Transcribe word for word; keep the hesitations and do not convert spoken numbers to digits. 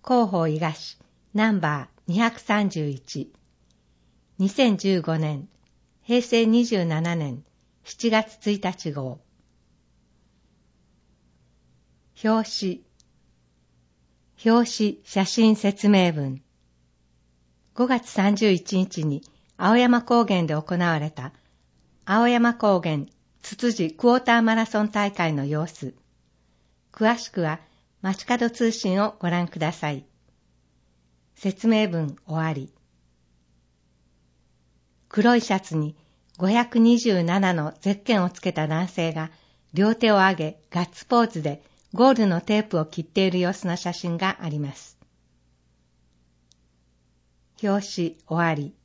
広報伊賀市ナンバーにひゃくさんじゅういち、にせんじゅうごねんへいせいにじゅうななねんしちがつついたち号。表紙表紙写真説明文。ごがつさんじゅういちにちに青山高原で行われた青山高原つつじクォーターマラソン大会の様子。詳しくは街角通信をご覧ください。説明文終わり。黒いシャツにごひゃくにじゅうななのゼッケンをつけた男性が両手を上げガッツポーズでゴールのテープを切っている様子の写真があります。表紙終わり。